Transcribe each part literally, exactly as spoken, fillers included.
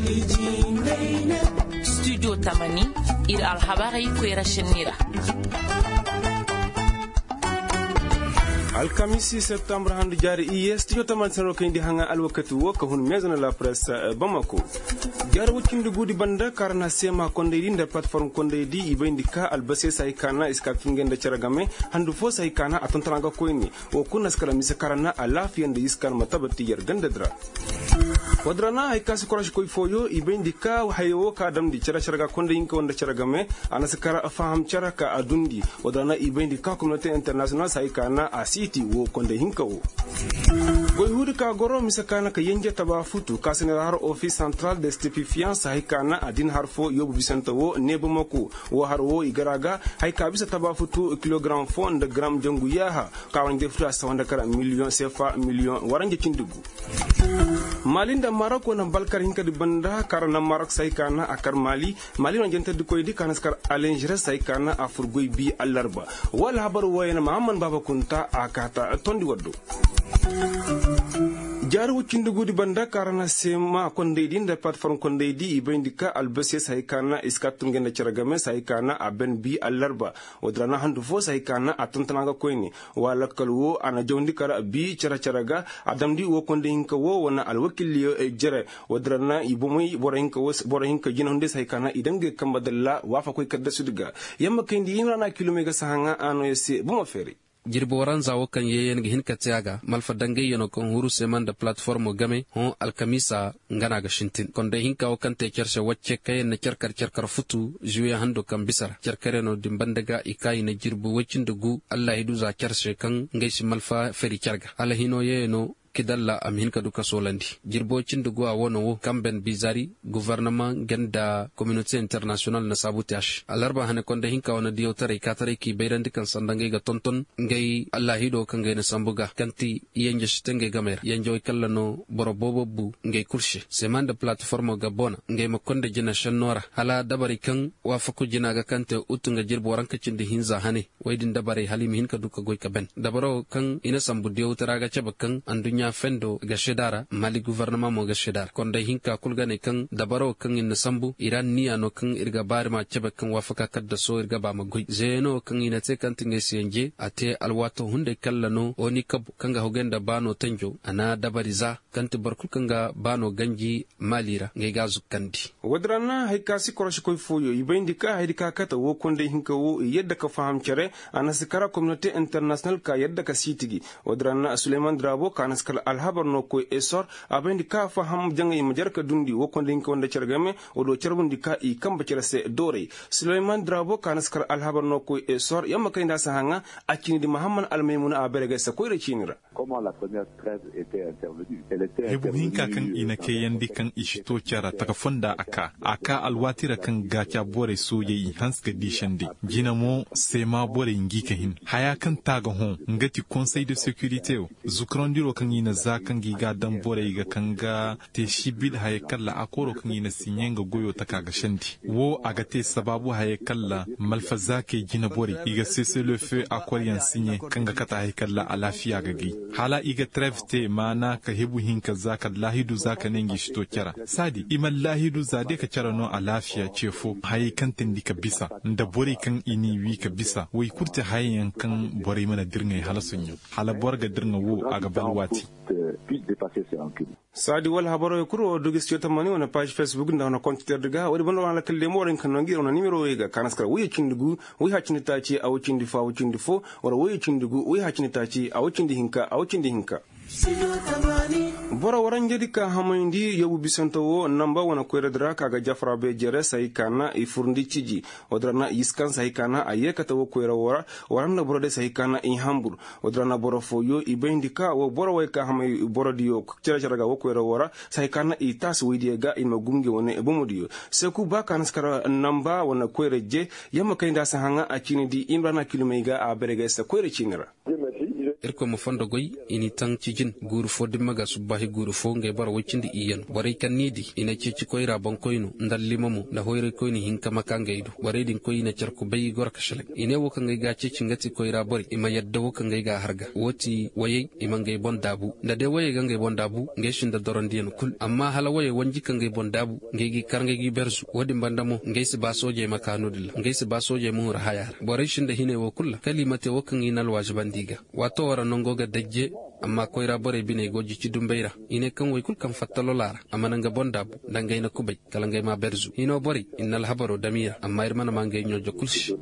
studio tamani ira alhabari kwera shenira alkamisi septembre handu jari iye studio taman sano kindi hanga alwakati wo ka hun maison la presse Bamako jar wucindi gudi banda karna sema konde dinda platform konde di ibendika albase sai kana iska kingenda charagame handu fo sai kana atontranga koini o kunna skala misa karana alafiyanda iskan matabati yar gandadra wadrana ay kasi korash koy foyo ibendika hayo ka dam di chara charaga konde inka wanda charagame anaskara faham charaka adundi wadrana ibendika communauté international sai kana asiti wo konde hinka wo goy hudu ka goro misakana ka yenje taba futu kasene har office central de stupéfiance sai kana adin harfo yobu bisanta wo nebo mako wo har wo igaraga hay ka bisa taba futu kilogram fond de gram jangu yaha ka wande futa sawanda kara million sefa million waranje cindugu malinda maroko na balkar hinka di banda karana marok sai kana akar mali mali no jente di koy di kanaskar alengere sai kana afurgoy bi alarba wala habar wayna mahamman baba kunta akata tondi waddo jaru cindugu di banda karana sema konde di nda platform konde di ibendika albase sai kana iskatum genda charagame sai kana aben bi alarba odrana handu fo sai kana atontanaga koyni wala kalwo ana jondi kara bi chara charaga adamdi wo konde hinka wo wana alwakiliyo e jere odrana ibumui borahinka wo borahinka jinonde sai kana idange kambadalla wafa koy kadda sudiga yamma kendi yinana kilomega sahanga ano yese buma feri jirbo waran zawo kan yeyen gi hinka tiaga malfa dange yeno kon huru seman da platform game hon alkamisa ngana ga shintin kon de hinka o kan te kershe wacce kayen na kerkar kerkar futu juya hando kan bisar kerkare no dimbandaga ikai na jirbo wacin dugu Allah hidu za kershe kan ngaishi malfa feri kerga alahino yeno kidalla amin ka duka solandi jirbocin dugu a wono wo kamben bizari gouvernement genda communauté internationale na sabotage alarba hane konda hinka wana diyo tare ka tare ki beirandi kan sandangai ga tonton ngai Allah hido kan ngai na sambuga kanti yenje shitenge gamer yenjo kallano borobobo bu ngai kurshi semanda platform ga bona ngai makonda jina shanora hala dabari kan wa faku jina ga kante utunga jirbo ranka cindi hinza hane waidin dabari halimi hinka duka goy ka ben dabaro kan ina sambu diyo taraga cebakan andunya fendo ga shedara mali gouvernement mo ga shedara konda hinka kulgane kan dabaro kan in sambu iran niya no kan irga bari ma cebe kan wafaka kadda so irga ba magoi zeno kan ina te kan tinge siyenje ate alwato hunde kallano oni kab kan ga hogenda bano tanjo ana dabariza kan te barkul kan ga bano ganji malira ngai ga zukandi wadrana hay kasi korosh koy foyo ibindika haydika kata wo konda hinka wo yadda ka faham cere ana sikara communauté international ka yadda ka sitigi wadrana Suleiman Drabo kana alhabar no koy esor abendi ka faham jangay majarka dundi wokonde ko wonde cergame odo cerbundi ka i kamba cerase dore Suleiman Drabo kanaskar alhabar no koy esor yamma kayda sahanga akini di Muhammad Almaymuna aberega sa koy rechinira comment la première trêve était intervenue elle était hebu hinka kan ina ke yandi kan ishto cara taka fonda aka aka alwatira kan gacha bore so yayi hanska dishande jinamo sema bore ngika hin haya kan taga hon ngati conseil de sécurité zukrondiro kan ina zakan giga dan bore ga kanga te shibil haye kalla akoro kan ina sinyenga goyo taka ga shandi wo aga te sababu haye kalla malfa zake gina bore iga cesse le feu akorian sinye kanga kata haye kalla alafiya ga gi hala iga trevte mana ka hebu hinka zaka lahidu zaka nengi shito kera sadi imal lahidu zade ka kera no alafiya chefo haye kantin dika bisa nda bore kan ini wi ka bisa wai kurte haye kan bore mana dirngai hala sunyo hala borga dirnga wo aga balwati sadi wal habaro e kuro dogis ciota mani on page Facebook nda on compte terga wadi bono wala kelle mo ren kan ngi on numero e ga kanaskara wi cindugu wi hacini taci aw cindi fa aw cindi fo wala wi cindugu wi hacini taci aw cindi hinka aw cindi hinka bora waran jadi ka hamoyndi yobu bisanto wo namba wana ko redra kaga jafra be jere sai kana i furndi ciji odrana iskan sai kana ayekata wo ko wara waran boro de sai kana i hambur odrana boro fo yo i bendika wo boro way ka hamay boro diyo cere cere wo ko wara sai kana i tas widi ga i magumge woni e bomudiyo se ku ba kan skara namba wana ko reje yamma kayda sa hanga a cini di imrana kilomega a berega sa ko re cinira irko mo fondo goy ini tan cijin guru fo dimmaga subahi guru fo ngay bar wicindi iyan waray kan nidi ina cici koyra bankoyno ndal limamu da hoyre koyni hinka makangaydu waray din koyina cerko bayi gorka shalak ine wo kan ngay ga cici ngati koyra bori ima yadda wo kan ngay ga harga woti waye ima ngay bon dabu da de waye ngay bon dabu ngay shinda dorondiyan kul amma hala waye wanji kan ngay bon dabu ngay gi kar ngay gi bersu wodi bandamo ngay si basoje makano dilla ngay si basoje mu rahaya waray shinda hine wo kulla kalimate wo kan inal wajibandiga wato wara nongoga dajje amma koyra bore bine goji ci dumbeira ine kan way kul kan fattalo lara amana nga bondabu dangay na kubay kala ngay ma berzu ino bori innal habaro damira amma irmana mangay nyojo kulshi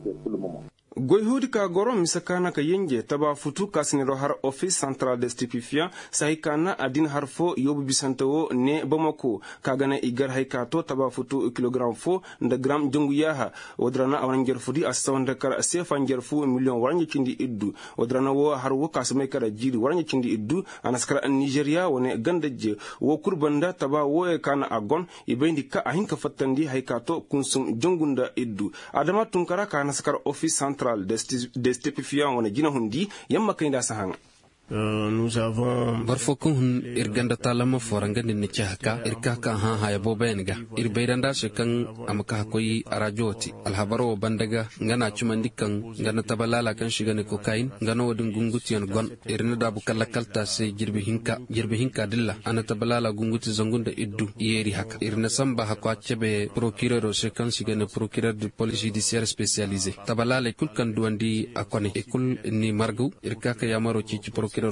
goy hudi ka goro misakana ka yenge taba futu kasniro har office central de stupéfiant sahikana adin harfo yobu bisanto ne bamako kagana igar haykato taba futu kilogram fo nda gram jongu yaha odrana awan jerfudi asawanda kar sefa jerfu million waranya cindi iddu odrana wo har wo kasme kara jiri waranya cindi iddu anaskara Nigeria wone gandaje wo kurbanda taba wo e kana agon ibendi ka ahinka fattandi haykato kunsum jongunda iddu adama tunkara kana skar office central des stupéfiants on a jina hundi yamma kayda sahanga Euh, nous avons barfokun irganda talama foranga ni chahaka irkaka ha haya bobenga irbeiranda shekan amaka koyi arajoti alhabaro bandaga ngana chumandikan ngana tabalala kan shigane kokain ngana wadin gungutiyan gon irna dabu kalakalta se jirbi hinka jirbi hinka dilla ana tabalala gunguti zangunda iddu yeri haka irna samba hakwa chebe procureur shekan shigane procureur de police judiciaire spécialisé tabalala kulkan duandi akone ekul ni margu irkaka yamaro chichi procureur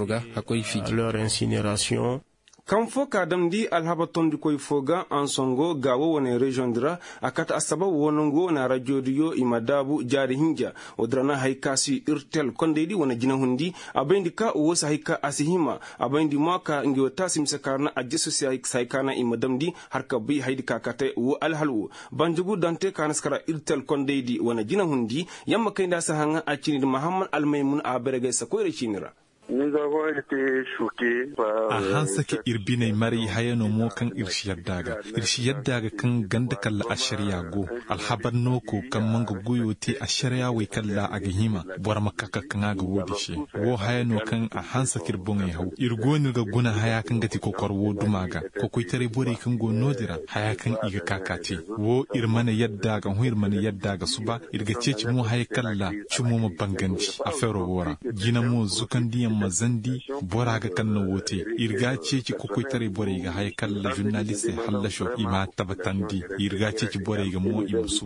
leur incinération. Kam fo kadam di alhabaton di koy foga en songo gawo wone rejoindra akata asaba wonongo na radio diyo imadabu jari hinja odrana haikasi irtel konde di wona jina hundi abendi ka wosa haika asihima abendi maka ngiyo tasim sakarna ajesu saikana imadam di harka bi haidi kakate wo alhalwo banjugu dante kanaskara irtel konde di wona jina hundi yamma kayda sahanga achini Muhammad Almaymun aberege sakoyre chinira. Nous avons été choqués par a hansake irbinai mari hayano mo kan irshiyar daga irshiyar daga kan ganda kalla ashariya go alhabar noko kan manga goyoti ashariya wai kalla agahima bor makaka kan aga wodi shi wo hayano kan a hansakir bongai hau irgoni ga guna haya kan gati kokor wo dumaga ko koitare bore kan go nodira haya kan iga kakati wo irmana yadda ga hu irmana yadda ga suba irga ceci mo haya kalla chumo mo banganci afero wora gina mo zukan diyan mazandi bora ga kanna wote irga ceci kokoi tare bore ga hay kala journaliste hallasho ima tabatandi irga ceci bore ga mo imsu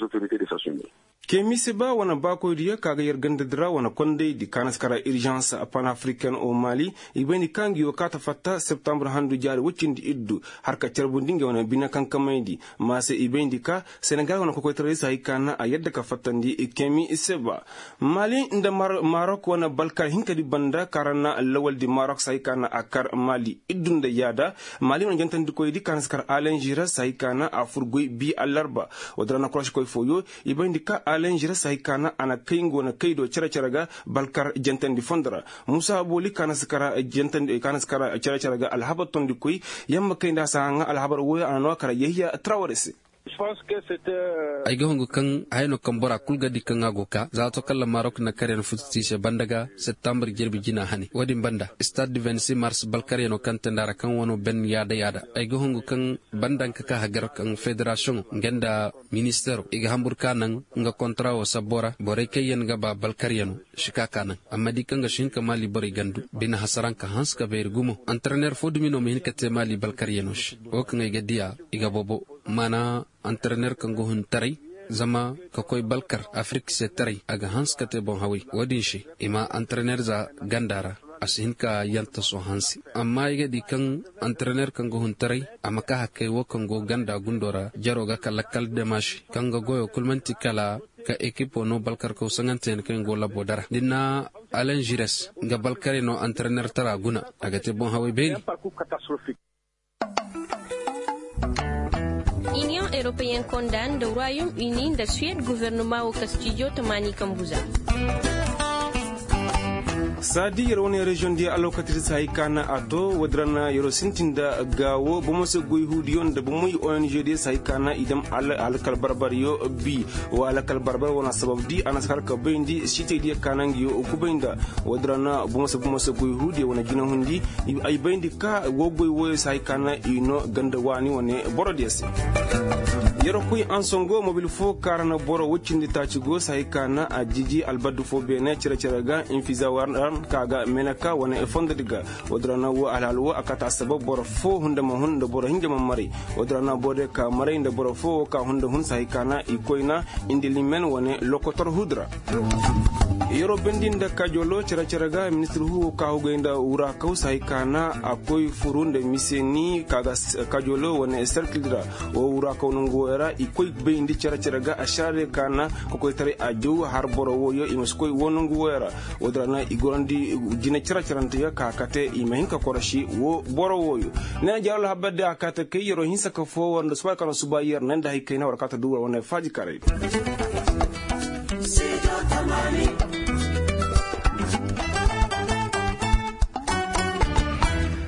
Kemi seba wana bako diya kaga yerganda dra wana konde di kanaskara urgence pan-africaine au Mali ibeni kangi wakata fatta septembre handu jari wucindi iddu harka cerbundinge wana bina kankamaydi mase ibeni ka Senegal wana kokoi tare sa ikana a yadda ka fattandi Kemi seba Mali nda Mar Maroc wana Balkar hinka di banda karana lawal di Maroc sa ikana akar Mali iddu nda yada Mali wana jantan di koy di kanaskara Alain Gira sa ikana a furgoy bi alarba wadrana krosh koy foyo ibeni ka Alain Gira saikana ana kaingo na kaido chara charaga Balkar jantan di fondra Musa Boli kana skara jantan kana skara chara charaga alhabaton di koy yamma kainda sanga alhabar wo ana no kara Yahya Traoré. Je pense que c'était ay gongo kan ayno kambora kulga di kan agoka zato kala Maroc na karen futti se bandaga septembre jirbi jina hani wadi banda stade du vingt-six mars Balkariano kan tandara kan wono ben yada yada ay gongo kan bandan ka hagar kan federation ngenda ministero iga hambur kanan nga kontra o sabora bore kayen ga ba Balkariano shika kanan amma di kan ga shin ka mali bore gandu bina hasaran ka hans ka ber gumo entraîneur fodumino min ka te mali Balkariano o kan ga dia iga bobo mana entraîneur kan go hun tarai zama ka koy Balkar Afrique se tarai aga hans kate bon hawi wadin shi ima entraîneur za gandara asin ka yanta so hansi amma iga di kan entraîneur kan go hun tarai amma ka hakke wo kan go ganda gundora jaro ga kala kal demash kan go goyo kulmanti kala ka equipe no Balkar ko sanganten kan go labo dara dinna Alain Gires ga Balkar no entraîneur tara guna aga te bon hawi be Union européenne condamne le Royaume-Uni de Suède gouvernement au Castillo Tamani Kambuza. sadi yero woni region di allocatrice sai kana ato wadrana yero sintinda gawo bomo se goy hudiyon da bomo O N G D sai kana idam al alkal barbar yo bi wa alkal barbar wona sabab di anas harka bendi site di kanangi yo ku benda wadrana bomo se bomo se goy hudi wona gina hundi ay bendi ka wo goy wo sai kana ino ganda wani woni borodies yero kuy ansongo mobile fo karana boro wuccindi tacigo sai kana a jiji albaddu fo bene cire cire ga infiza waran kaga menaka wona e fonda diga wadrana wo alhalwo akata sabab boro fo hunda ma hunda boro hinja mari wadrana bode ka mare inda boro fo ka hunda hun sai kana ikoina indi limen wona lokotor hudra yero bendinda kajolo cire cire ga ministre hu ka hugenda ura ka sai kana akoy furunde miseni kaga kajolo wona circle o ura ka nungo era ikoy beindi cere cere ga ashare kana ko koy tare ajo har boro woyo imus koy wonungu wera wodrana igorandi dina cere cerante ya ka kate imahin ka korashi wo boro woyo ne jawlo habade akata kay yero hinsa ka fo wonda suba kana suba yer nan da hay kayna war kata duwa wona faji kare